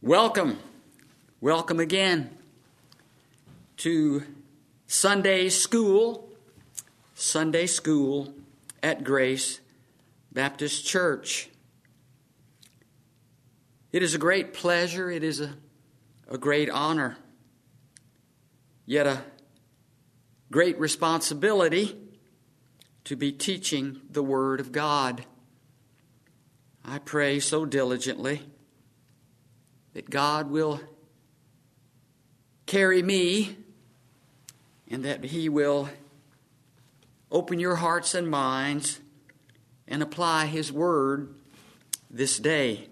Welcome again to Sunday School at Grace Baptist Church. It is a great pleasure, it is a great honor, yet a great responsibility to be teaching the Word of God. I pray so diligently that God will carry me and that He will open your hearts and minds and apply His Word this day.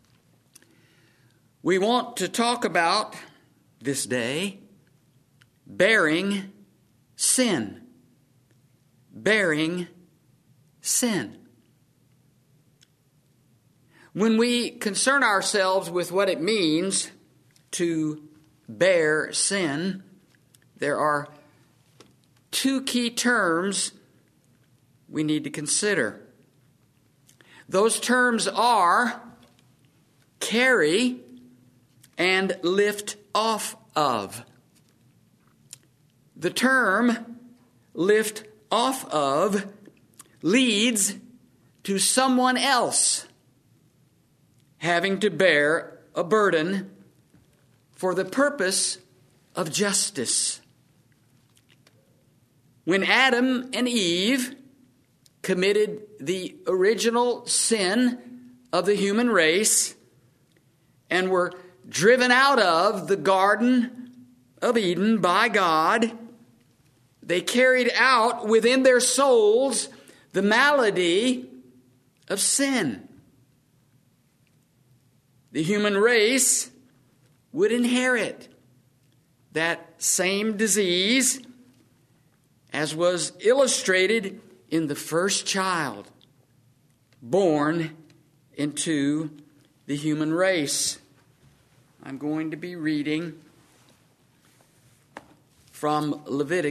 We want to talk about this day bearing sin. Bearing sin. When we concern ourselves with what it means to bear sin, there are two key terms we need to consider. Those terms are carry and lift off of. The term lift off of leads to someone else having to bear a burden for the purpose of justice. When Adam and Eve committed the original sin of the human race and were driven out of the Garden of Eden by God, they carried out within their souls the malady of sin. The human race would inherit that same disease as was illustrated in the first child born into the human race. I'm going to be reading from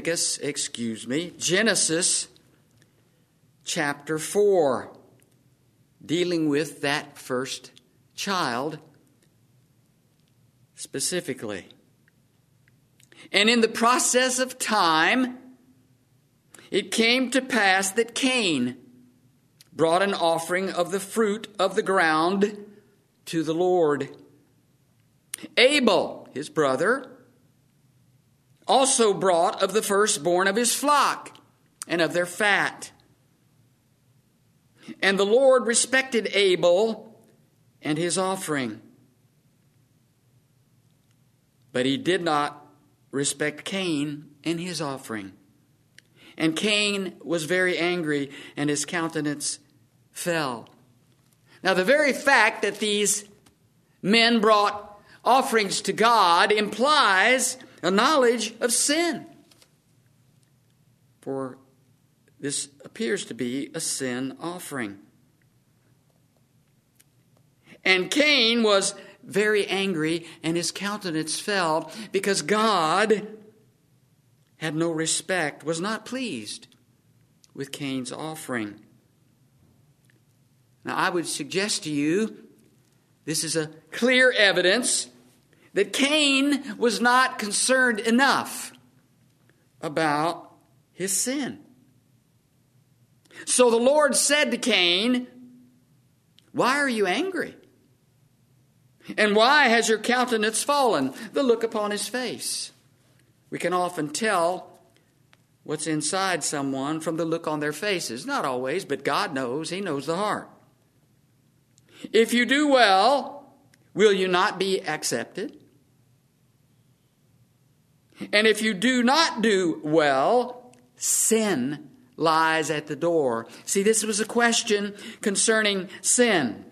Genesis chapter 4, dealing with that first child specifically. And in the process of time, it came to pass that Cain brought an offering of the fruit of the ground to the Lord. Abel, his brother, also brought of the firstborn of his flock and of their fat. And the Lord respected Abel and his offering, but He did not respect Cain and his offering. And Cain was very angry, and his countenance fell. Now, the very fact that these men brought offerings to God implies a knowledge of sin. For this appears to be a sin offering. And Cain was very angry, and his countenance fell because God had no respect, was not pleased with Cain's offering. Now, I would suggest to you this is a clear evidence that Cain was not concerned enough about his sin. So the Lord said to Cain, "Why are you angry? And why has your countenance fallen?" The look upon his face. We can often tell what's inside someone from the look on their faces. Not always, but God knows. He knows the heart. If you do well, will you not be accepted? And if you do not do well, sin lies at the door. See, this was a question concerning sin.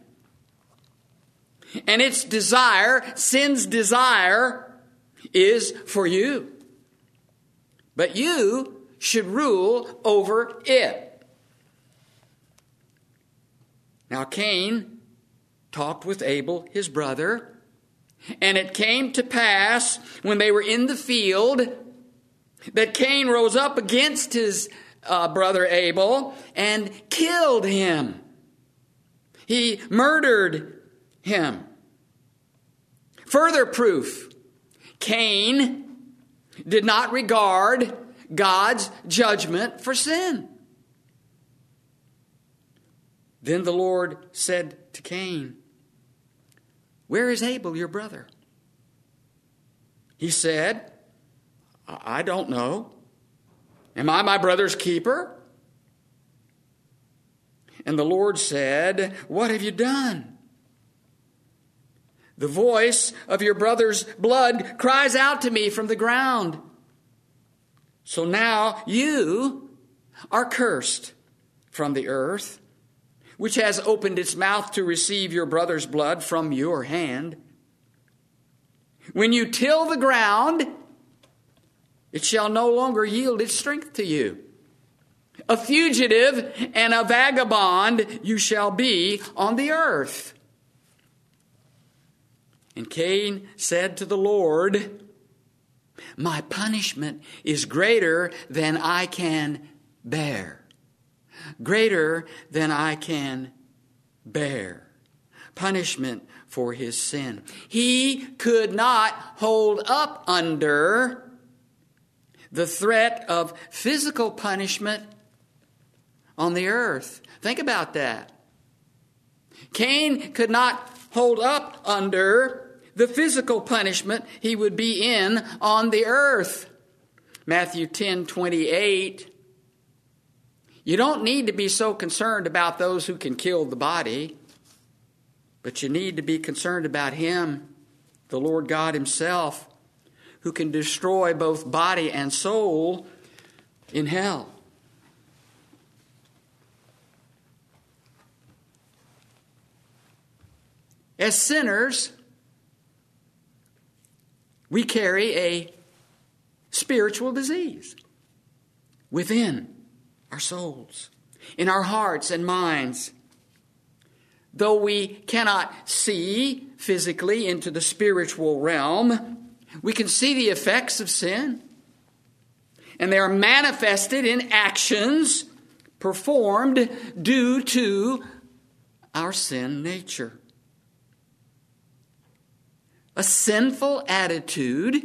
And its desire, sin's desire, is for you. But you should rule over it. Now Cain talked with Abel, his brother, and it came to pass when they were in the field that Cain rose up against his brother Abel and killed him. He murdered him. Further proof, Cain did not regard God's judgment for sin. Then the Lord said to Cain, "Where is Abel, your brother?" He said, "I don't know. Am I my brother's keeper?" And the Lord said, "What have you done? The voice of your brother's blood cries out to me from the ground. So now you are cursed from the earth, which has opened its mouth to receive your brother's blood from your hand. When you till the ground, it shall no longer yield its strength to you. A fugitive and a vagabond you shall be on the earth." And Cain said to the Lord, "My punishment is greater than I can bear." Greater than I can bear. Punishment for his sin. He could not hold up under the threat of physical punishment on the earth. Think about that. Cain could not hold up under the physical punishment he would be in on the earth. Matthew 10:28. You don't need to be so concerned about those who can kill the body, but you need to be concerned about him, the Lord God himself, who can destroy both body and soul in hell. As sinners, we carry a spiritual disease within our souls, in our hearts and minds. Though we cannot see physically into the spiritual realm, we can see the effects of sin, and they are manifested in actions performed due to our sin nature. A sinful attitude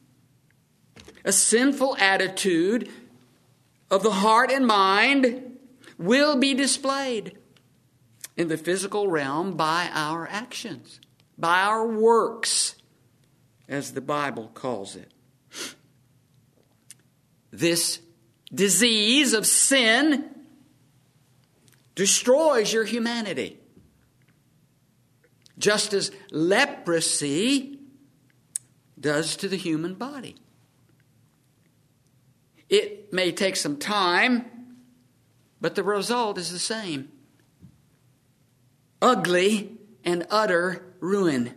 of the heart and mind will be displayed in the physical realm by our actions, by our works, as the Bible calls it. This disease of sin destroys your humanity, just as leprosy does to the human body. It may take some time, but the result is the same. Ugly and utter ruin.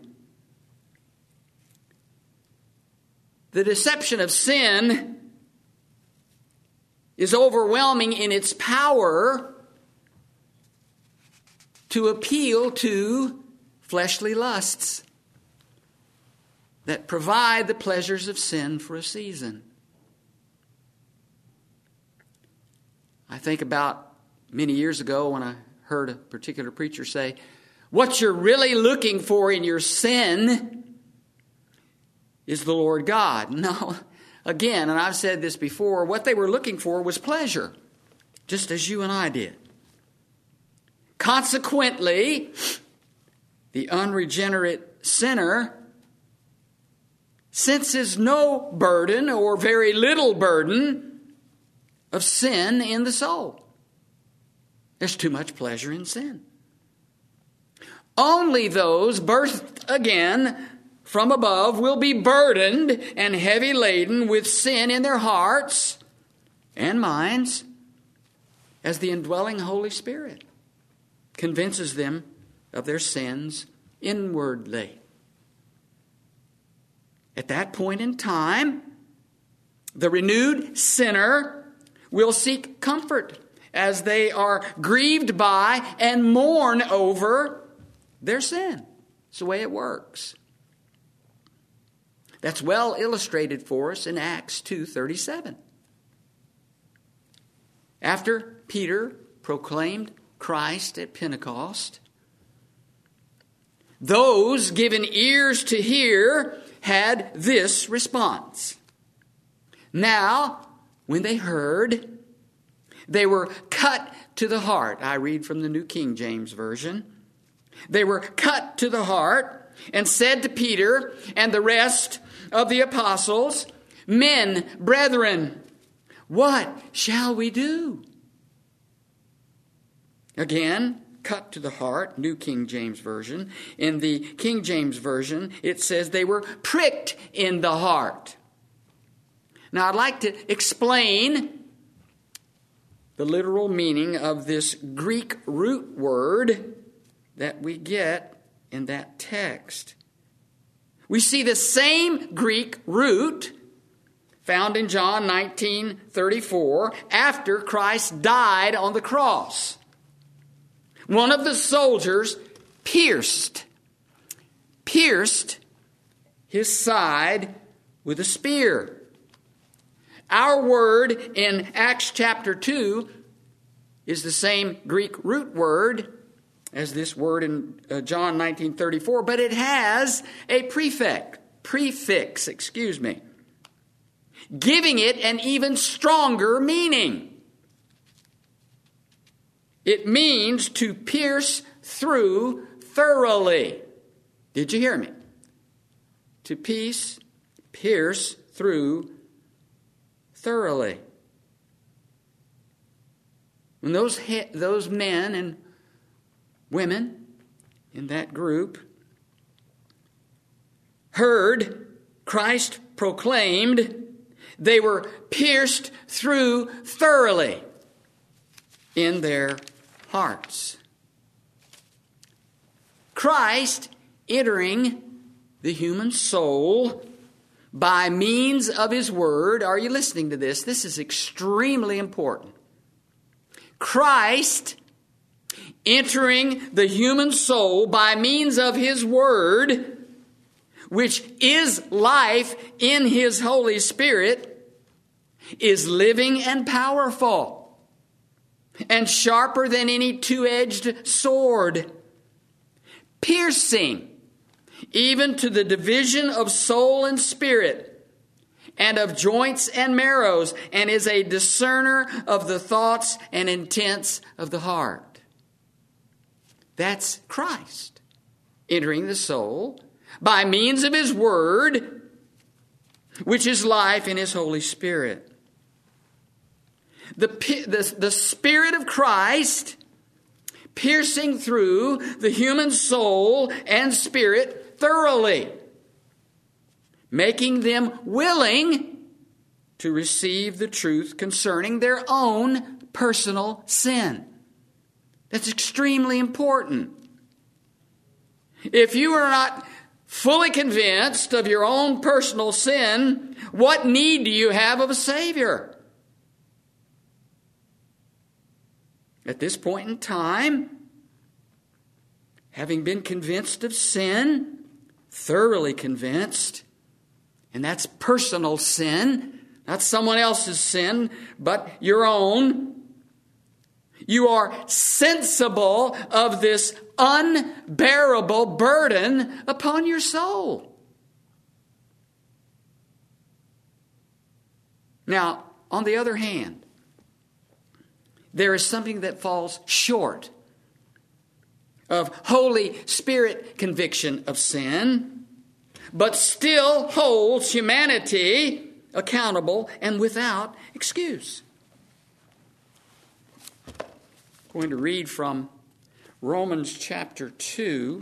The deception of sin is overwhelming in its power to appeal to fleshly lusts that provide the pleasures of sin for a season. I think about many years ago when I heard a particular preacher say, "What you're really looking for in your sin is the Lord God." No, again, and I've said this before, what they were looking for was pleasure, just as you and I did. Consequently, the unregenerate sinner senses no burden or very little burden of sin in the soul. There's too much pleasure in sin. Only those birthed again from above will be burdened and heavy laden with sin in their hearts and minds as the indwelling Holy Spirit convinces them of their sins inwardly. At that point in time, the renewed sinner will seek comfort as they are grieved by and mourn over their sin. It's the way it works. That's well illustrated for us in Acts 2:37. After Peter proclaimed Christ at Pentecost, Those given ears to hear had this response. Now, when they heard, they were cut to the heart. I read from the New King James Version. They were cut to the heart and said to Peter and the rest of the apostles, "Men, brethren, what shall we do?" Again, cut to the heart, New King James Version. In the King James Version, it says they were pricked in the heart. Now, I'd like to explain the literal meaning of this Greek root word that we get in that text. We see the same Greek root found in John 19:34 after Christ died on the cross. One of the soldiers pierced his side with a spear. Our word in Acts chapter 2 is the same Greek root word as this word in John 19:34, but it has a prefix, giving it an even stronger meaning. It means to pierce through thoroughly. Did you hear me? To pierce through thoroughly. When those men and women in that group heard Christ proclaimed, they were pierced through thoroughly in their hearts. Christ entering the human soul by means of his word. Are you listening to this? This is extremely important. Christ entering the human soul by means of his word, which is life in his Holy Spirit, is living and powerful and sharper than any two-edged sword, piercing even to the division of soul and spirit, and of joints and marrows, and is a discerner of the thoughts and intents of the heart. That's Christ entering the soul by means of his word, which is life in his Holy Spirit. The Spirit of Christ piercing through the human soul and spirit thoroughly, making them willing to receive the truth concerning their own personal sin. That's extremely important. If you are not fully convinced of your own personal sin, what need do you have of a Savior? At this point in time, having been convinced of sin, thoroughly convinced, and that's personal sin, not someone else's sin, but your own. You are sensible of this unbearable burden upon your soul. Now, on the other hand, there is something that falls short of Holy Spirit conviction of sin, but still holds humanity accountable and without excuse. I'm going to read from Romans chapter 2.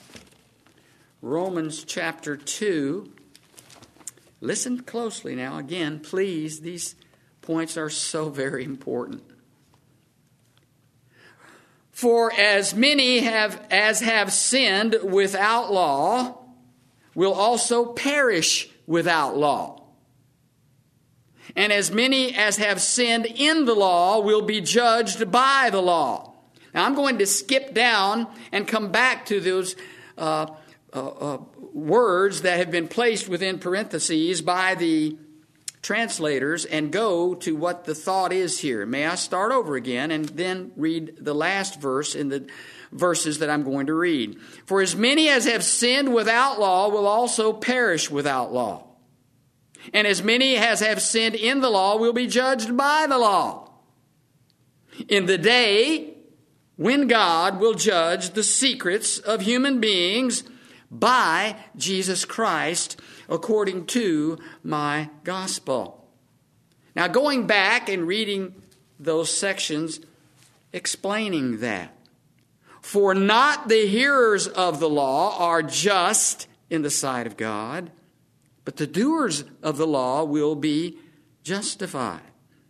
Romans chapter 2. Listen closely now. Again, please, these points are so very important. For as many as have sinned without law will also perish without law. And as many as have sinned in the law will be judged by the law. Now I'm going to skip down and come back to those words that have been placed within parentheses by the translators and go to what the thought is here. May I start over again and then read the last verse in the verses that I'm going to read. For as many as have sinned without law will also perish without law. And as many as have sinned in the law will be judged by the law. In the day when God will judge the secrets of human beings by Jesus Christ, according to my gospel. Now, going back and reading those sections explaining that. For not the hearers of the law are just in the sight of God, but the doers of the law will be justified.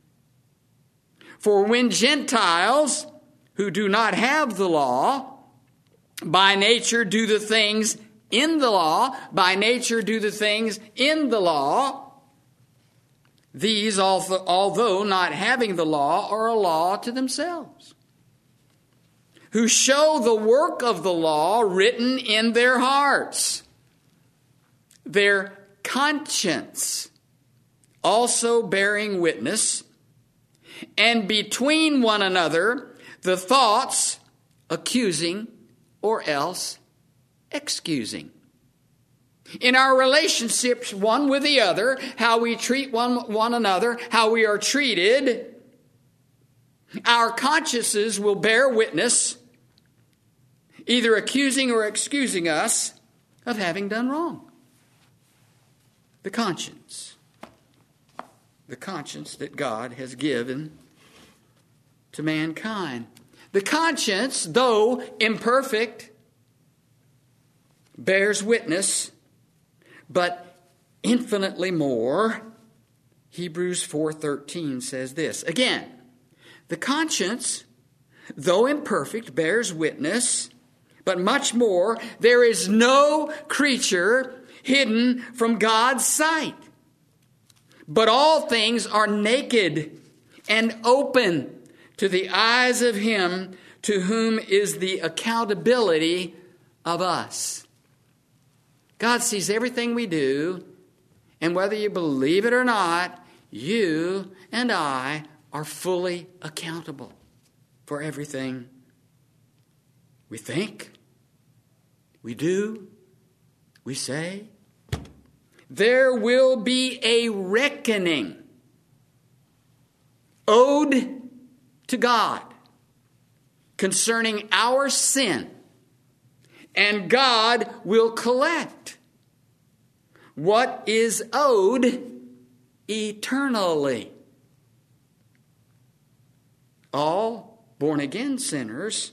For when Gentiles who do not have the law, by nature do the things in the law, these, although not having the law, are a law to themselves, who show the work of the law written in their hearts, their conscience also bearing witness, and between one another the thoughts accusing or else excusing. In our relationships one with the other, how we treat one another, how we are treated, our consciences will bear witness, either accusing or excusing us of having done wrong. The conscience that God has given to mankind. The conscience, though imperfect, bears witness, but infinitely more. Hebrews 4:13 says this. Again, the conscience, though imperfect, bears witness, but much more, there is no creature hidden from God's sight. But all things are naked and open to the eyes of him to whom is the accountability of us. God sees everything we do, and whether you believe it or not, you and I are fully accountable for everything we think, we do, we say. There will be a reckoning owed to God concerning our sin, and God will collect what is owed eternally. All born-again sinners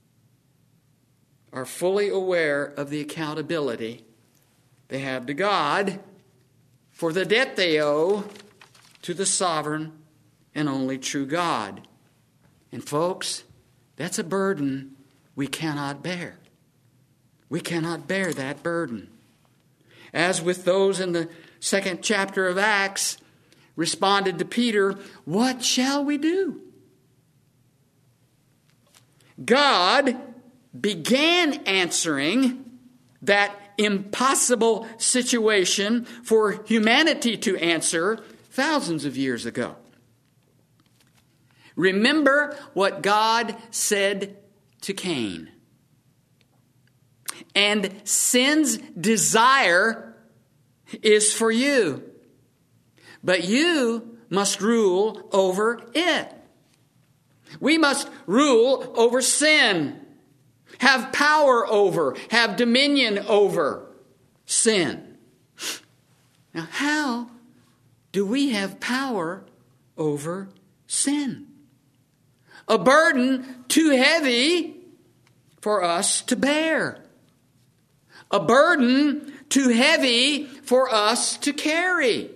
are fully aware of the accountability they have to God for the debt they owe to the sovereign and only true God. And folks, that's a burden we cannot bear. We cannot bear that burden. As with those in the 2nd chapter of Acts responded to Peter, what shall we do? God began answering that impossible situation for humanity to answer thousands of years ago. Remember what God said to Cain. And sin's desire is for you, but you must rule over it. We must rule over sin, have power over, have dominion over sin. Now, how do we have power over sin? A burden too heavy for us to bear. A burden too heavy for us to carry.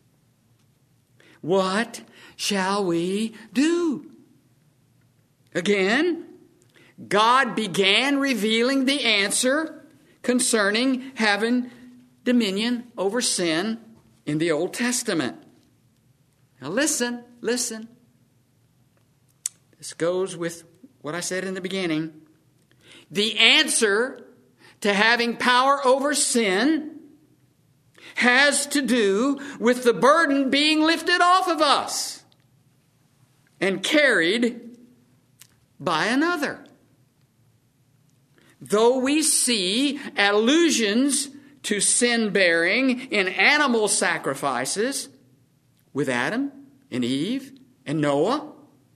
What shall we do? Again, God began revealing the answer concerning having dominion over sin in the Old Testament. Now listen. This goes with what I said in the beginning. The answer to having power over sin has to do with the burden being lifted off of us and carried by another. Though we see allusions to sin-bearing in animal sacrifices with Adam and Eve and Noah,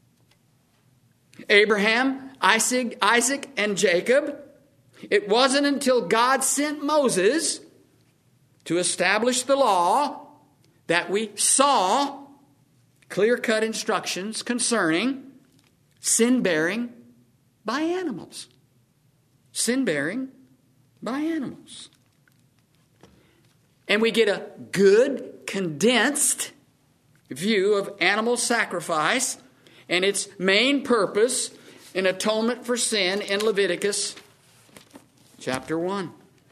Abraham, Isaac, and Jacob, it wasn't until God sent Moses to establish the law that we saw clear-cut instructions concerning sin-bearing by animals. Sin-bearing by animals. And we get a good, condensed view of animal sacrifice and its main purpose in atonement for sin in Leviticus chapter 1.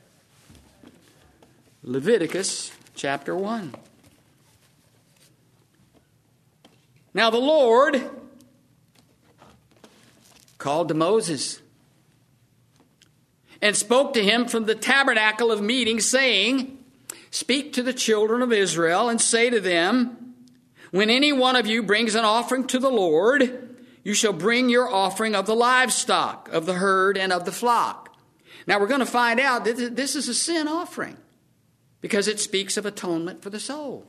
Leviticus chapter 1. Now the Lord called to Moses and spoke to him from the tabernacle of meeting, saying, "Speak to the children of Israel and say to them, when any one of you brings an offering to the Lord, you shall bring your offering of the livestock, of the herd, and of the flock." Now we're going to find out that this is a sin offering because it speaks of atonement for the soul.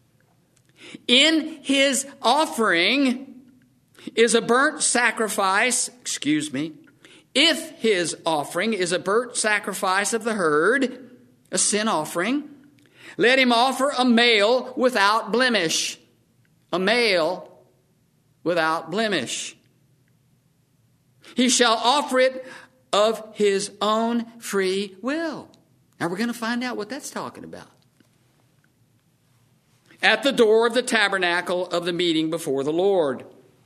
In his offering is a burnt sacrifice, if his offering is a burnt sacrifice of the herd, a sin offering, let him offer a male without blemish. A male without blemish. He shall offer it of his own free will. Now we're going to find out what that's talking about. At the door of the tabernacle of the meeting before the Lord.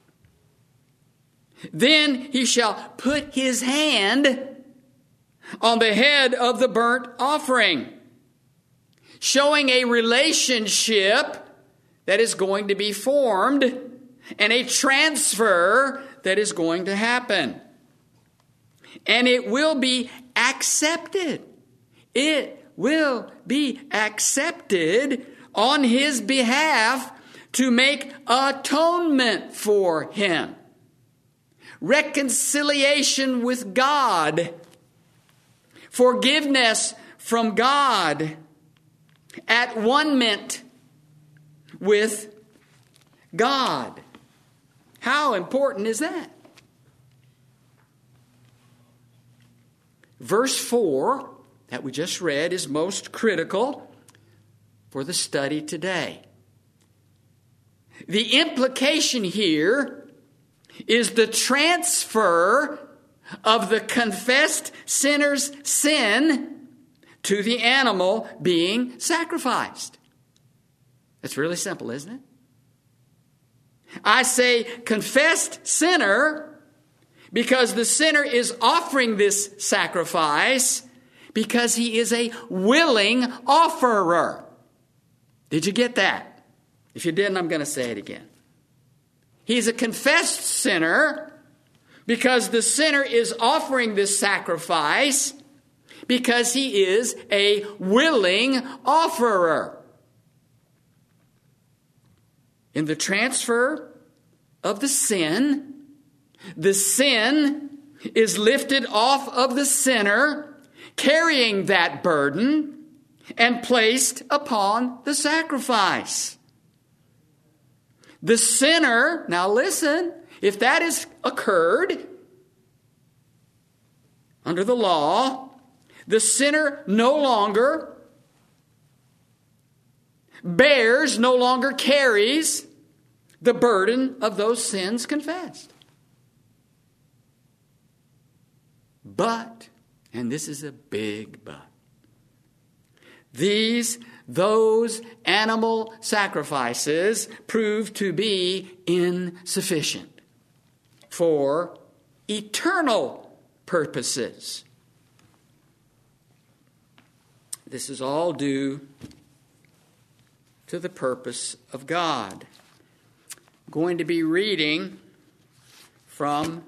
Then he shall put his hand on the head of the burnt offering, showing a relationship that is going to be formed and a transfer that is going to happen. And it will be accepted. It will be accepted on his behalf to make atonement for him. Reconciliation with God. Forgiveness from God. At one-ment with God. How important is that? Verse 4 that we just read is most critical for the study today. The implication here is the transfer of the confessed sinner's sin to the animal being sacrificed. It's really simple, isn't it? I say confessed sinner because the sinner is offering this sacrifice because he is a willing offerer. Did you get that? If you didn't, I'm going to say it again. He's a confessed sinner because the sinner is offering this sacrifice because he is a willing offerer. In the transfer of the sin is lifted off of the sinner, carrying that burden, and placed upon the sacrifice. The sinner, now listen, if that has occurred under the law, the sinner no longer carries the burden of those sins confessed. But, and this is a big but, those animal sacrifices prove to be insufficient for eternal purposes. This is all due to the purpose of God. I'm going to be reading from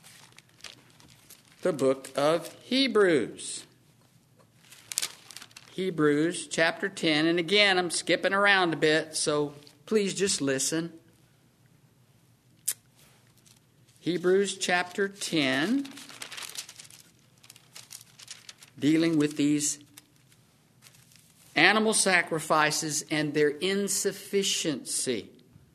the book of Hebrews. Hebrews chapter 10. And again, I'm skipping around a bit, so please just listen. Hebrews chapter 10, dealing with these animal sacrifices and their insufficiency.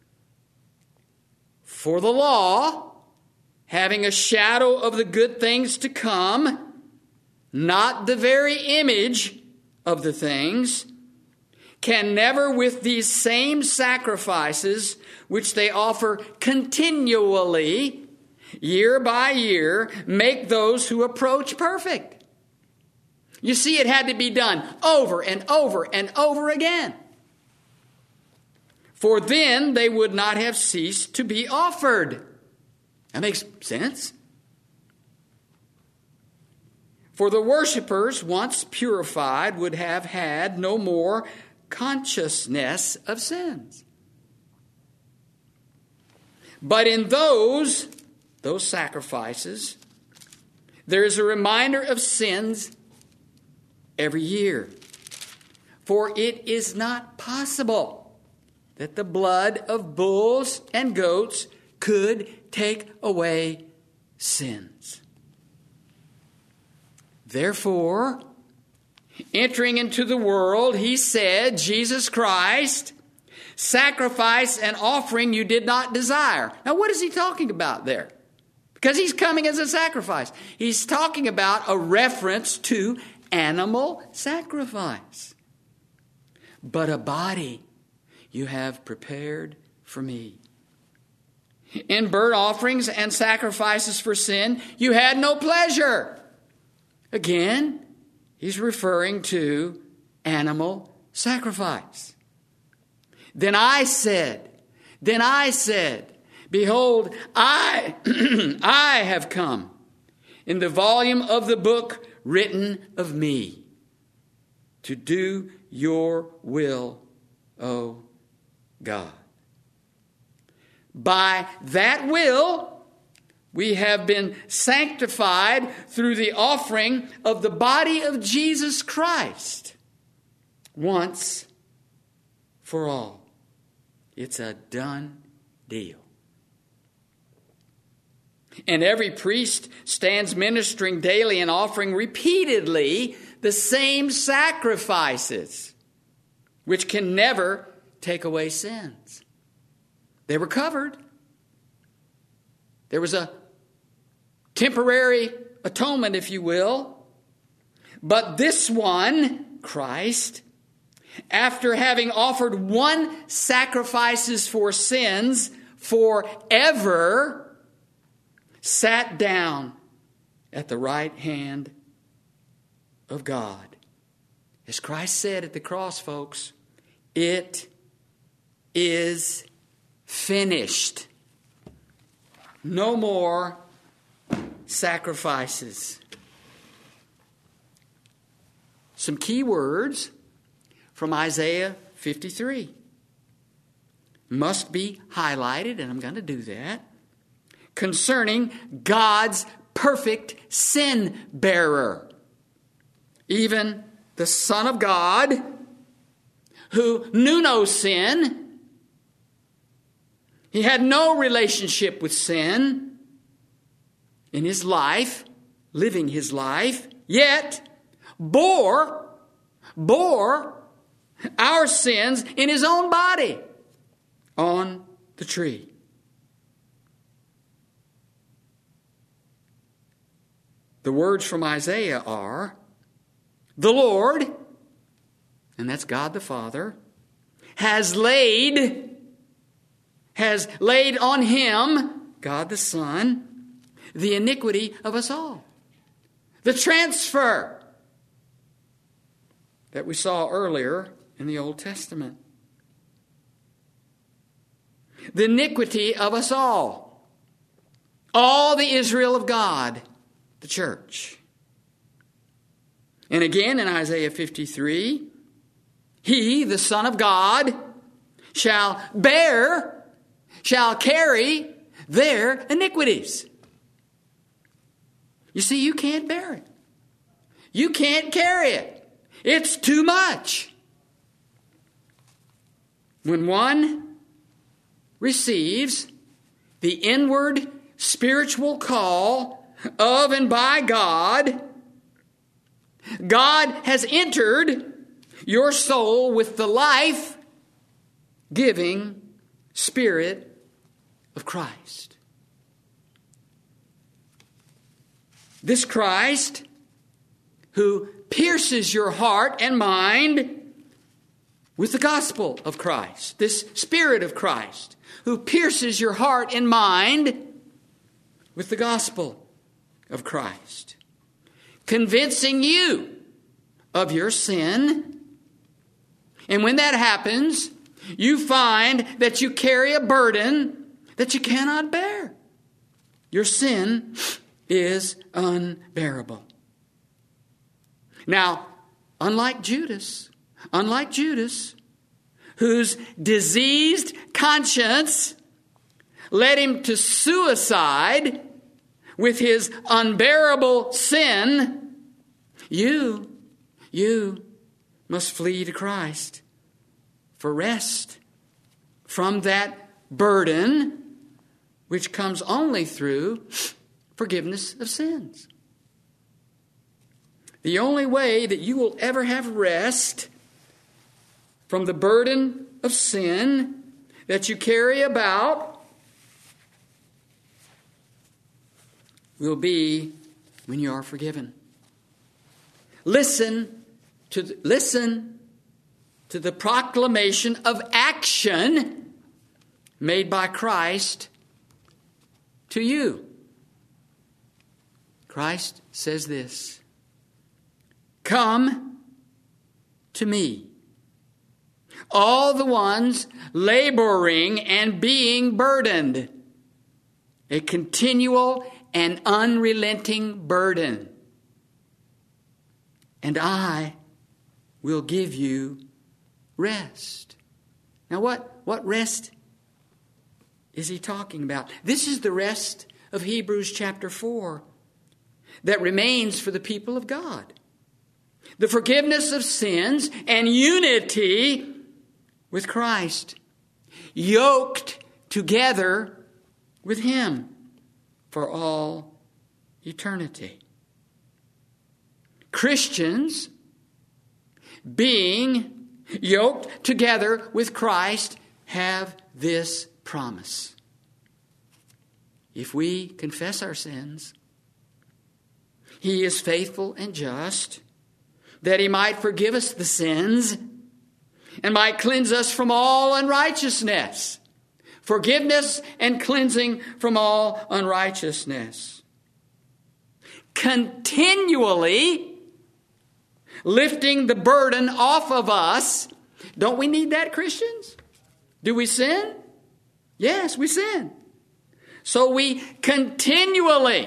For the law, having a shadow of the good things to come, not the very image of the things, can never with these same sacrifices, which they offer continually, year by year, make those who approach perfect. You see, it had to be done over and over and over again. For then they would not have ceased to be offered. That makes sense. For the worshipers, once purified, would have had no more consciousness of sins. But in those sacrifices, there is a reminder of sins every year. For it is not possible that the blood of bulls and goats could take away sins. Therefore, entering into the world, he said, Jesus Christ, sacrifice and offering you did not desire. Now, what is he talking about there? Because he's coming as a sacrifice. He's talking about a reference to animal sacrifice. But a body you have prepared for me. In burnt offerings and sacrifices for sin, you had no pleasure. Again, he's referring to animal sacrifice. Then I said, behold, I have come in the volume of the book written of me to do your will, O God. By that will, we have been sanctified through the offering of the body of Jesus Christ once for all. It's a done deal. And every priest stands ministering daily and offering repeatedly the same sacrifices, which can never take away sins. They were covered. There was a temporary atonement, if you will. But this one, Christ, after having offered one sacrifices for sins forever, sat down at the right hand of God. As Christ said at the cross, folks, it is finished. No more sacrifices. Some key words from Isaiah 53 must be highlighted, and I'm going to do that, concerning God's perfect sin bearer. Even the Son of God, who knew no sin, he had no relationship with sin in his life, living his life, yet bore our sins in his own body on the tree. The words from Isaiah are, the Lord, and that's God the Father, has laid on him, God the Son, the iniquity of us all. The transfer that we saw earlier in the Old Testament. The iniquity of us all. All the Israel of God, the church. And again in Isaiah 53, he, the Son of God, shall carry their iniquities. You see, you can't bear it. You can't carry it. It's too much. When one receives the inward spiritual call of and by God, God has entered your soul with the life-giving Spirit of Christ. This Christ who pierces your heart and mind with the gospel of Christ. This Spirit of Christ who pierces your heart and mind with the gospel of Christ. Convincing you of your sin. And when that happens, you find that you carry a burden that you cannot bear. Your sin is unbearable. Now, unlike Judas, whose diseased conscience led him to suicide with his unbearable sin, you must flee to Christ for rest from that burden which comes only through forgiveness of sins. The only way that you will ever have rest from the burden of sin that you carry about will be when you are forgiven. Listen to the proclamation of action made by Christ to you. Christ says this: "Come to me, all the ones laboring and being burdened," a continual and unrelenting burden, "and I will give you rest." Now what rest is he talking about? This is the rest of Hebrews chapter 4 that remains for the people of God. The forgiveness of sins and unity with Christ, yoked together with Him for all eternity. Christians being yoked together with Christ have this promise: if we confess our sins, He is faithful and just, that He might forgive us the sins and might cleanse us from all unrighteousness. Forgiveness and cleansing from all unrighteousness. Continually lifting the burden off of us. Don't we need that, Christians? Do we sin? Yes, we sin. So we continually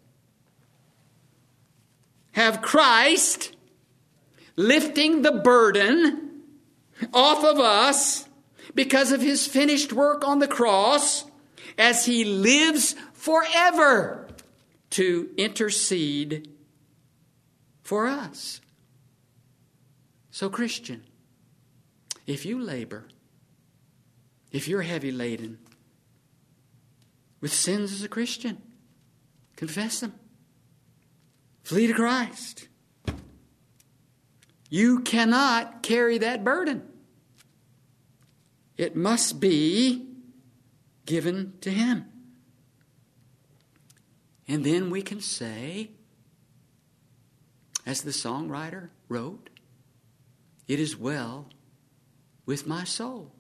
have Christ lifting the burden off of us because of His finished work on the cross, as He lives forever to intercede for us. So, Christian, if you labor, if you're heavy laden with sins as a Christian, confess them. Flee to Christ. You cannot carry that burden. It must be given to Him. And then we can say, as the songwriter wrote, "It is well with my soul."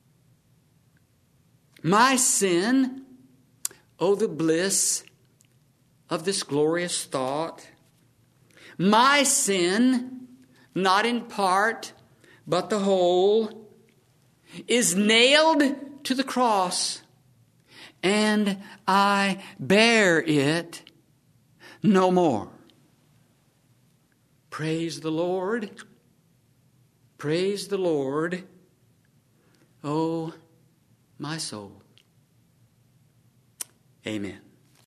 My sin, oh, the bliss of this glorious thought. My sin, not in part, but the whole, is nailed to the cross, and I bear it no more. Praise the Lord. Praise the Lord, oh, my soul. Amen.